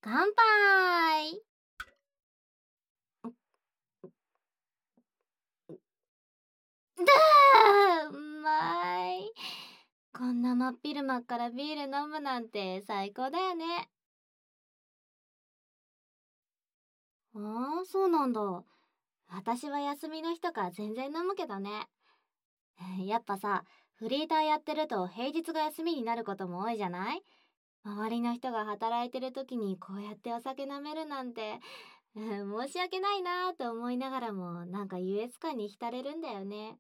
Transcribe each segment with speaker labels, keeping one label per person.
Speaker 1: 乾杯。うまい。こんな真っ昼間からビール飲むなんて最高だよね。ああ、そうなんだ。私は休みの日とか全然飲むけどね。やっぱさ、フリーターやってると平日が休みになることも多いじゃない？周りの人が働いてる時にこうやってお酒飲めるなんて、申し訳ないなーと思いながらも、なんか優越感に浸れるんだよね。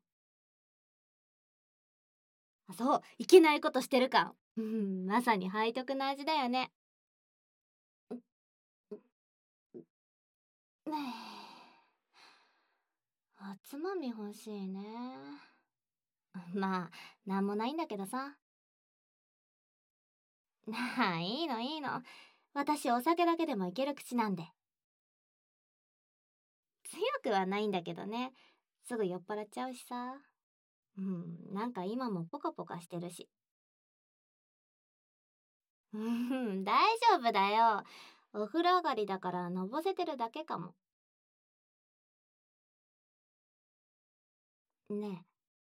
Speaker 1: あ、そう、いけないことしてる感。うん、まさに背徳の味だよね。ねえ、おつまみ欲しいね。まあ、なんもないんだけどさ。いいのいいの。私お酒だけでもいける口なんで。強くはないんだけどね。すぐ酔っ払っちゃうしさ。うん、なんか今もポカポカしてるし。うん、大丈夫だよ。お風呂上がりだからのぼせてるだけかも。ね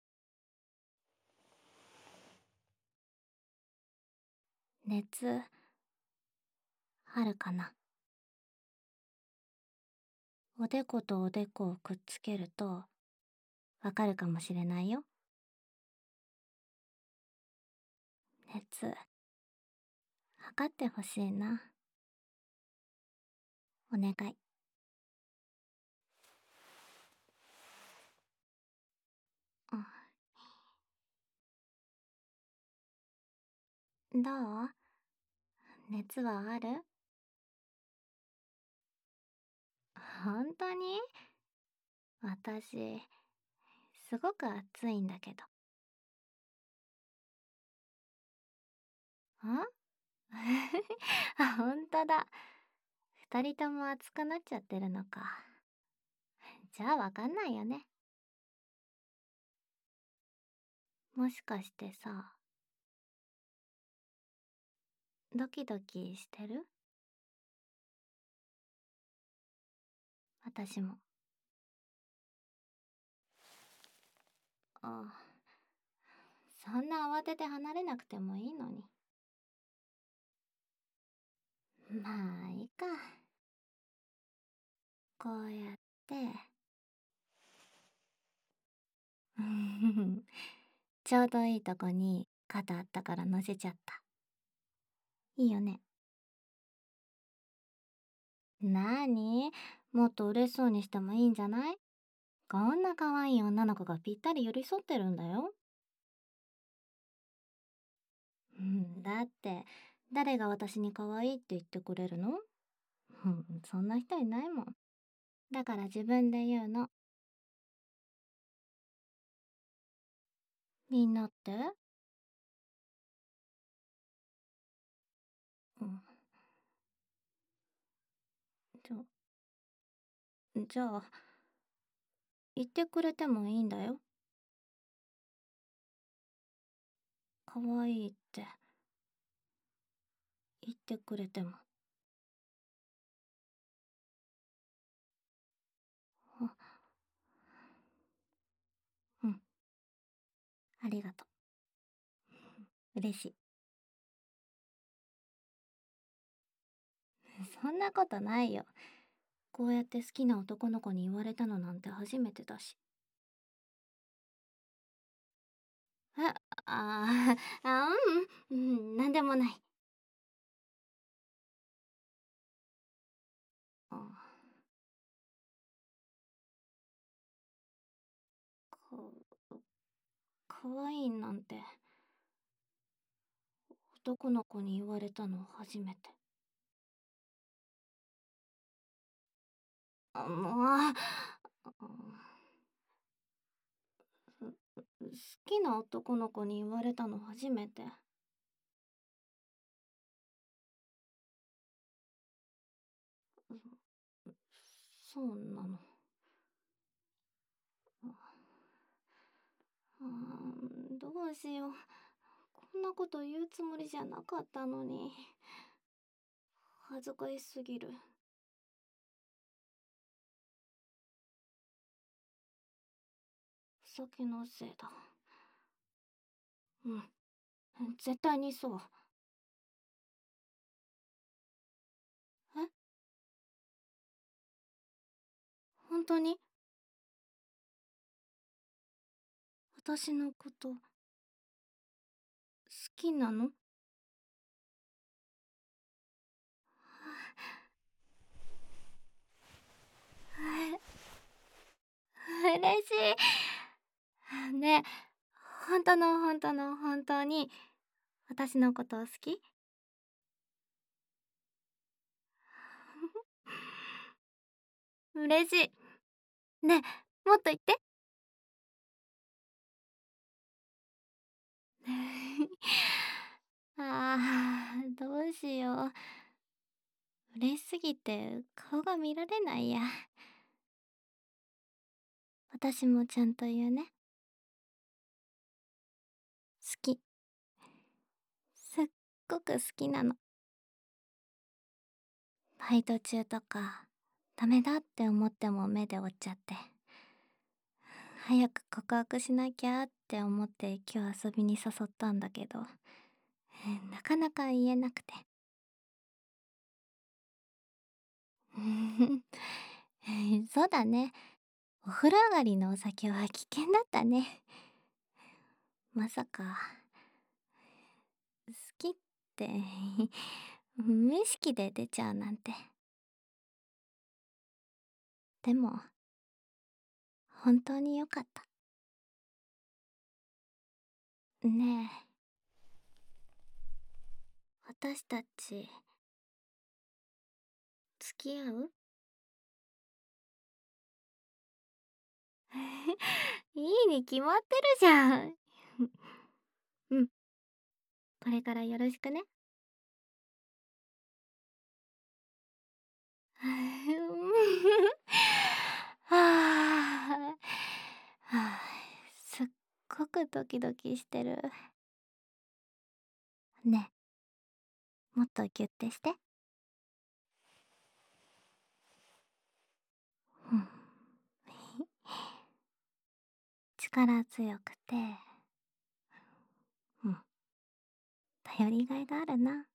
Speaker 1: え、熱あるかな？おでことおでこをくっつけるとわかるかもしれないよ。熱測ってほしいな。お願い。どう？熱はある？本当に？私、すごく暑いんだけど。んあ、本当だ。二人とも暑くなっちゃってるのか。じゃあわかんないよね。もしかしてさ、ドキドキしてる？私も。あ、そんな慌てて離れなくてもいいのに。まあ、いいか。こうやって。ちょうどいいとこに肩あったから乗せちゃった。いいよね。なーに？もっと嬉しそうにしてもいいんじゃない？こんな可愛い女の子がぴったり寄り添ってるんだよ。うん、だって、誰が私に可愛いって言ってくれるの？うん、そんな人いないもん。だから自分で言うの。みんなって？うん、じゃ、じゃあ、言ってくれてもいいんだよ。可愛いって言ってくれても。あ、うん、ありがとう。嬉しい。そんなことないよ。こうやって好きな男の子に言われたのなんて初めてだし。あ、うん、うん、なんでもない。あ、か、かわいいなんて男の子に言われたの初めて。もう、好きな男の子に言われたの初めて。そうなの。どうしよう。こんなこと言うつもりじゃなかったのに。 恥ずかしすぎる。お酒のせいだ。うん、絶対にそう。え、本当に私のこと好きなの？嬉しい。ねえ、本当に私のこと好き？嬉しい。ねえ、もっと言って。ああ、どうしよう。嬉しすぎて顔が見られないや。私もちゃんと言うね。好き。すっごく好きなの。バイト中とか、ダメだって思っても目で追っちゃって。早く告白しなきゃって思って今日遊びに誘ったんだけど、なかなか言えなくて。そうだね。お風呂上がりのお酒は危険だったね。まさか、好きって無意識で出ちゃうなんて。でも、本当に良かった。ねえ、私たち、付き合う？いいに決まってるじゃん。うん、これからよろしくね。はあ、はあ、すっごくドキドキしてる。ね、もっとギュッてして。うん、力強くて、うん、頼りがいがあるな。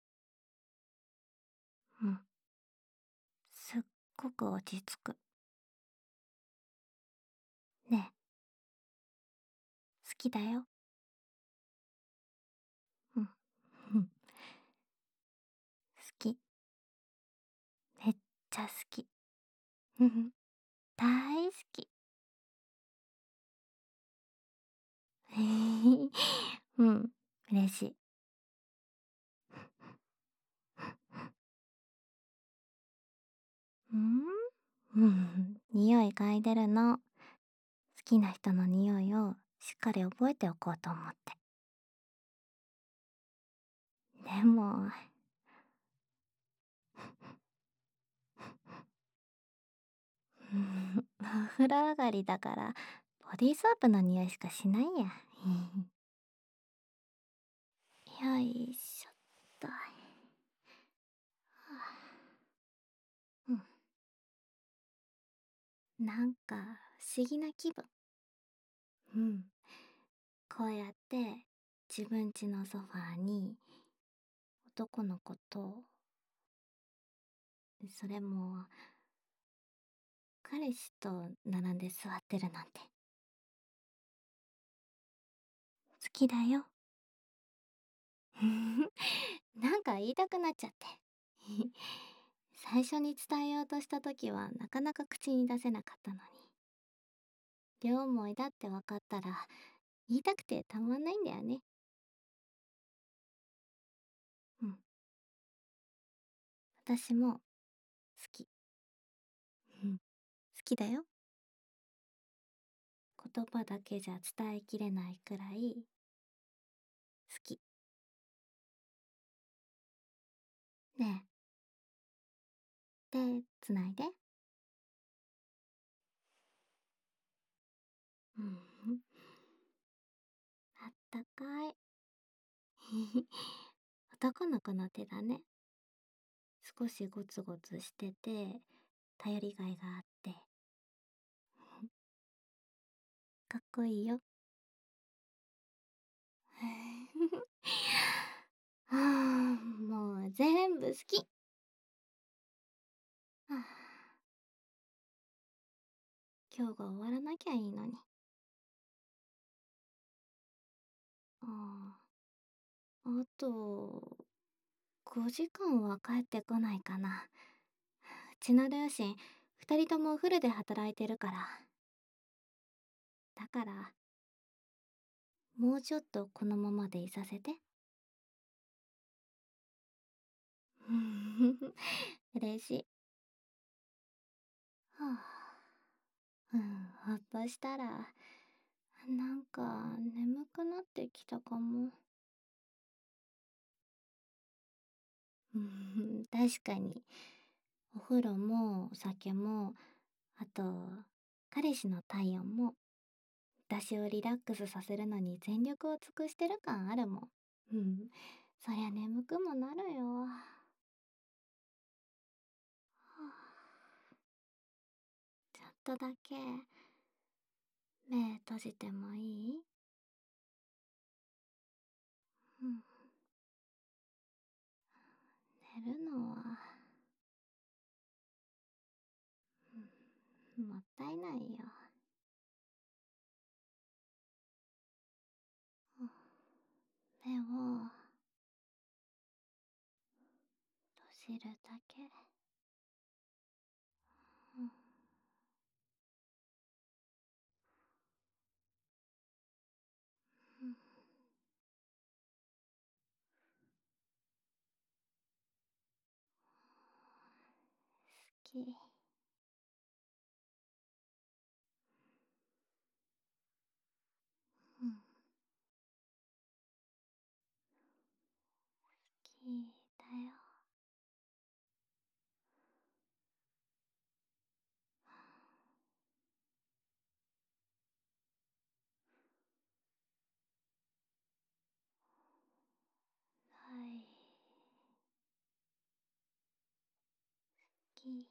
Speaker 1: うん、すっごく落ち着く。ね、好きだよ。うん、うん、好き。めっちゃ好き。うん、大好き。うん、嬉しい。うん、うん、匂い嗅いでるの。好きな人の匂いをしっかり覚えておこうと思って。でも、お風呂上がりだからボディーソープの匂いしかしないや。よいしょっと。うん、なんか不思議な気分。うん、こうやって自分家のソファーに男の子と、それも彼氏と並んで座ってるなんて。好きだよ。なんか言いたくなっちゃって。最初に伝えようとした時はなかなか口に出せなかったのに。両思いだって分かったら言いたくてたまんないんだよね。うん。私も好き。うん。好きだよ。言葉だけじゃ伝えきれないくらい好き。ねえ、手つないで。うん。あったかい。男の子の手だね。 少しゴツゴツしてて、頼りがいがあって、かっこいいよ。はあ、もう全部好き。はあ、今日が終わらなきゃいいのに。ああ、あと、5時間は帰ってこないかな。うちの両親、二人ともフルで働いてるから。だから、もうちょっとこのままでいさせて。嬉しい。はあ、ほっとしたら、なんか眠くなってきたかも。確かに。お風呂もお酒も、あと、彼氏の体温も、私をリラックスさせるのに全力を尽くしてる感あるもん。そりゃ眠くもなるよ。はあ、ちょっとだけ、目閉じてもいい？うん、寝るのは、もったいないよ。目を閉じるだけ。うん、うん、好き。うん、好きだよ。はい。好き。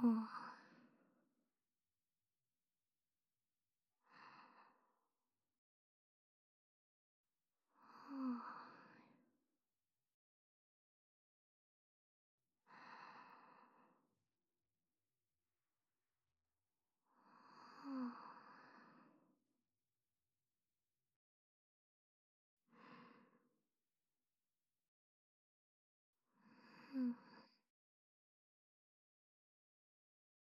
Speaker 1: うんうん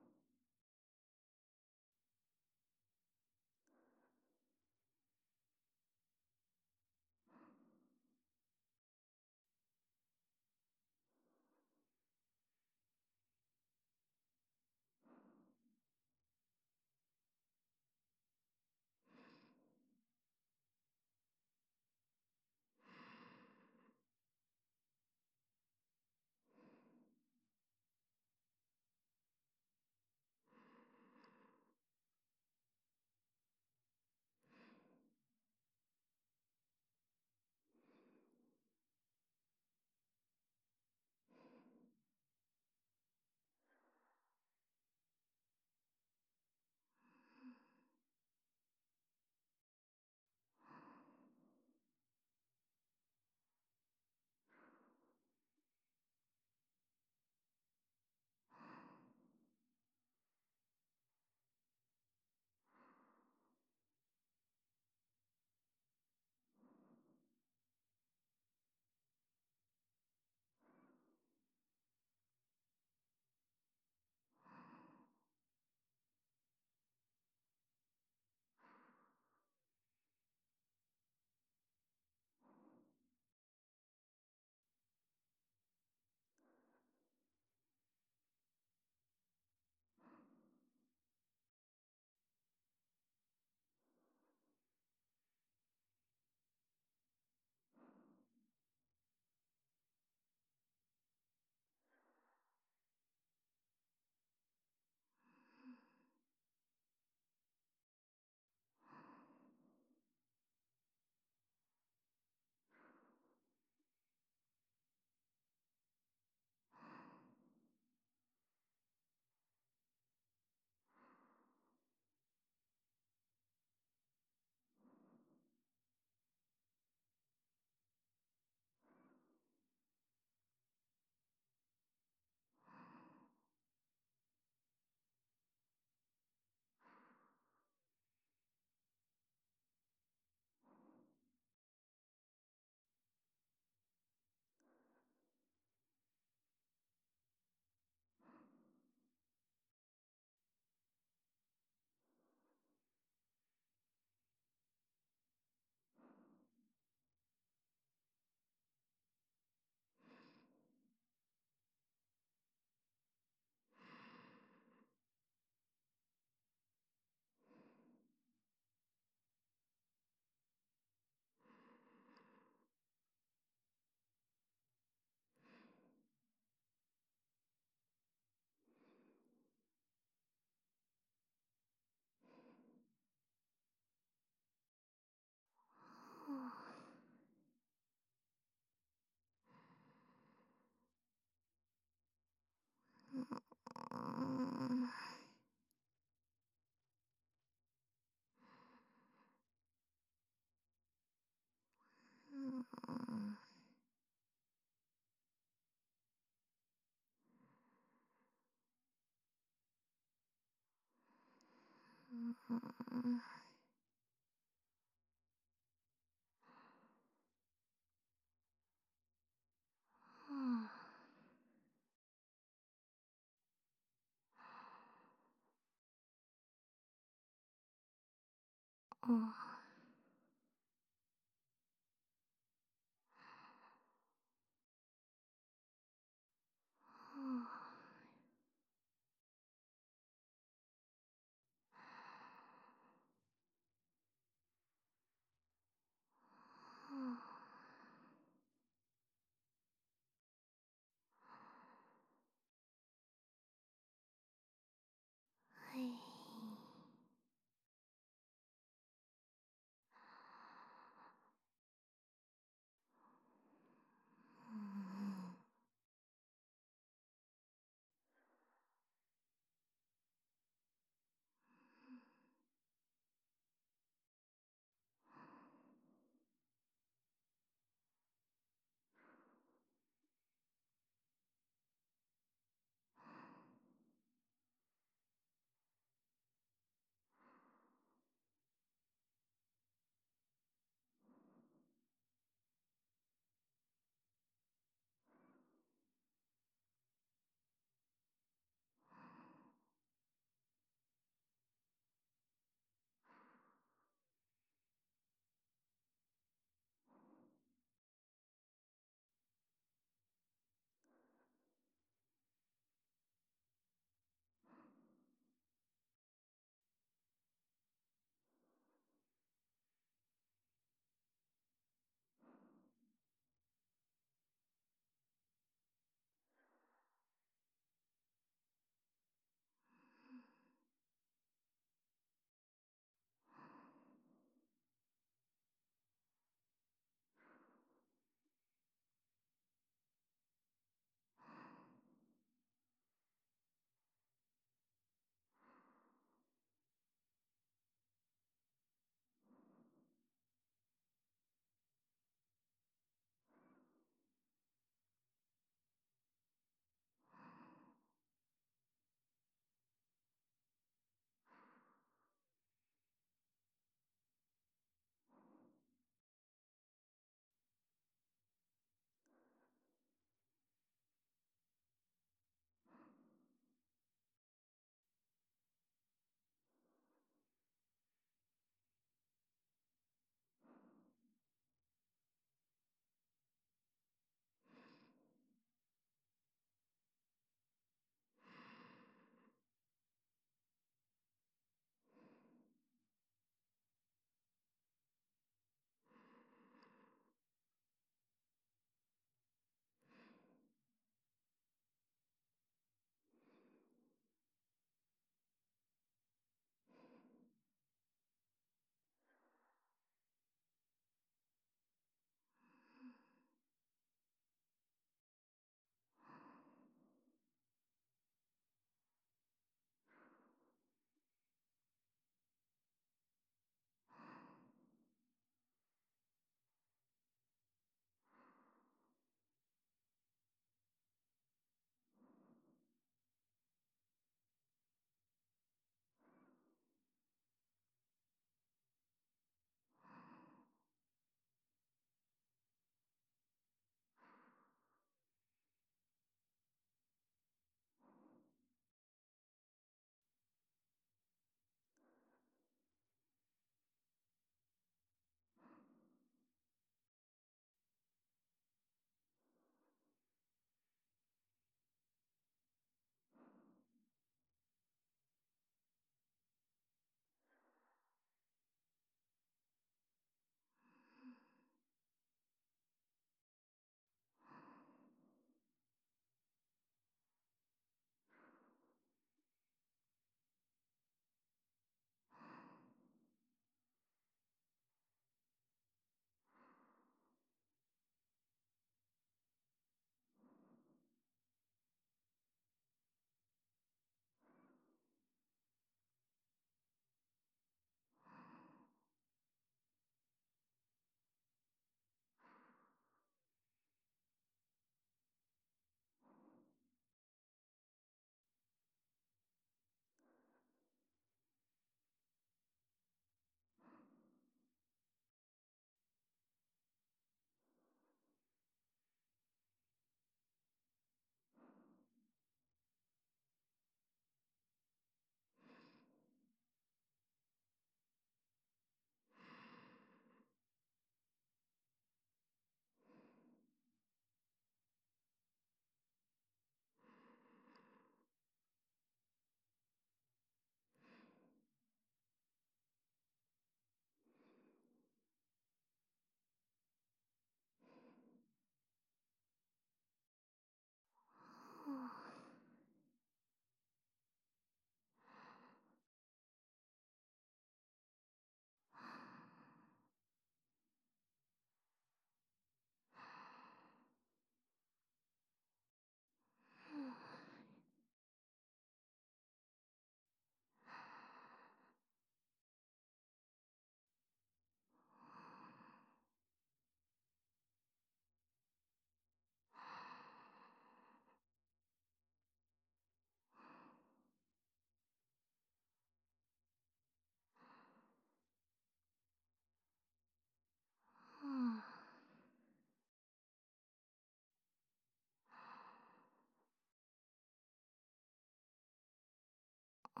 Speaker 1: うん。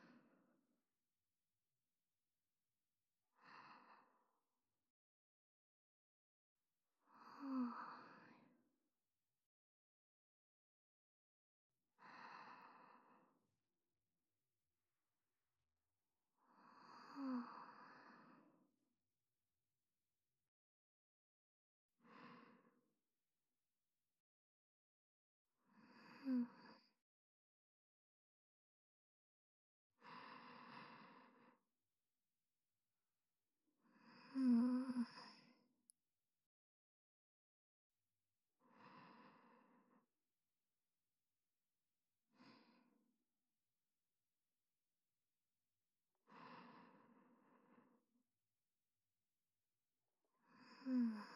Speaker 1: うん。うん。